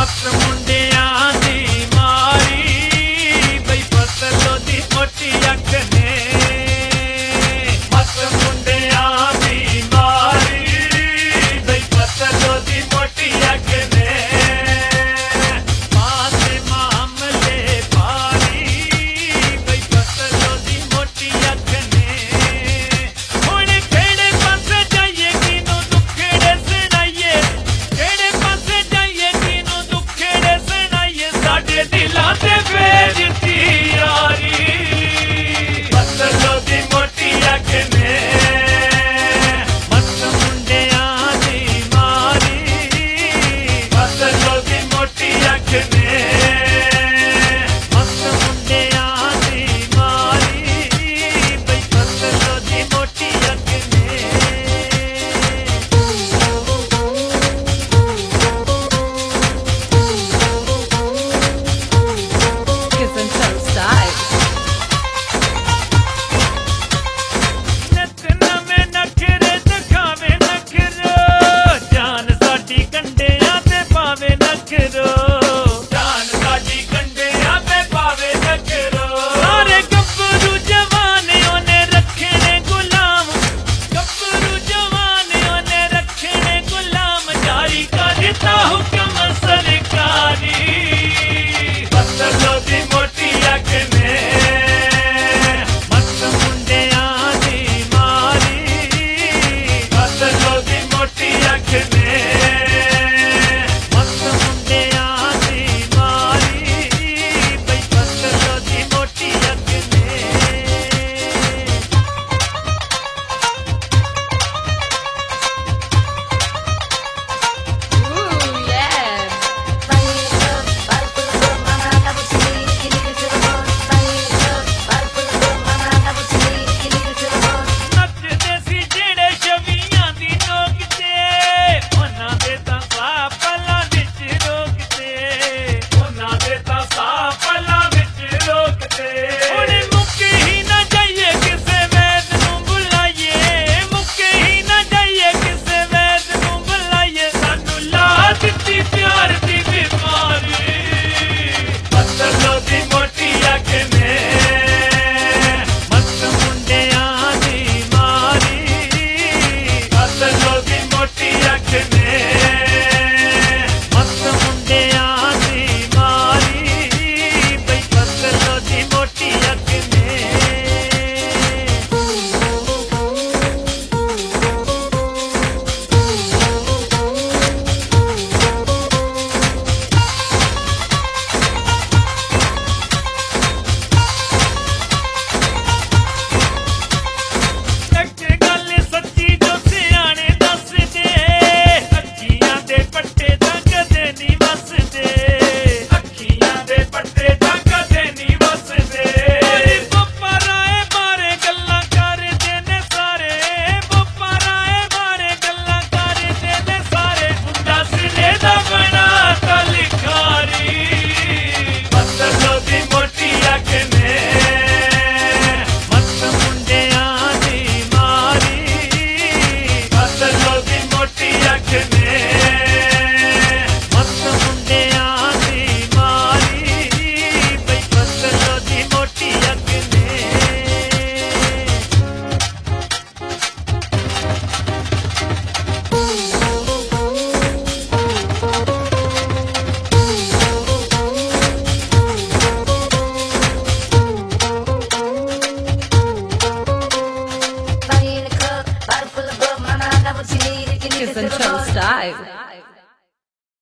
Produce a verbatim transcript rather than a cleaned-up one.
ਮਸਤ ਮੁੰਡਿਆਂ ਦੀ ਮਾਰੀ ਬਈ ਫਸਲ ਦੀ ਮੋਟੀ ਅੱਖ ਨੇ ਮਸਤ ਮੁੰਡਿਆਂ ਦੀ ਮਾਰੀ ਬਈ ਫਸਲ ਦੀ ਮੋਟੀ ਅੱਖ ਨੇ ਪਾਸੇ ਮਾਮਲੇ ਭਾਰੀ ਬਈ ਫਸਲ ਦੀ ਮੋਟੀ ਅੱਖ ਨੇ ਹੁਣ ਕਿਹੜੇ ਪਾਸੇ ਜਾਈਏ ਕਿਨੂੰ ਦੁੱਖੜੇ ਸੁਣਾਈਏ ਕਿਹੜੇ ਪਾਸੇ ਜਾਈਏ ਕਿਨੂੰ ਦੁੱਖੜੇ ਸੁਣਾਈਏ ਸਾਡੇ ਦਿਲਾਂ ਤੇ ਬੇਇੱਜ਼ਤੀ ਯਾਰੀ ਫਸਲ ਦੀ ਮੋਟੀ ਅੱਖ ਨੇ ਮਸਤ ਮੁੰਡਿਆਂ ਦੀ ਮਾਰੀ ਫਸਲ ਦੀ ਮੋਟੀ ਅੱਖ ਨੇ ਮਸਤ ਮੁੰਡਿਆਂ ਦੀ ਮਾਰੀ ਬਈ ਫਸਲ ਦੀ ਮੋਟੀ ਅੱਖ ਨੇ Kiss and Toe Style. ਨਿੱਤ ਨਵੇਂ ਨਖਰੇ ਦਿਖਾਵੇ ਨਖਰੋ ਜਾਨ ਸਾਡੀ ਕੰਡਿਆਂ ਤੇ ਪਾਵੇ ਨਖਰੋ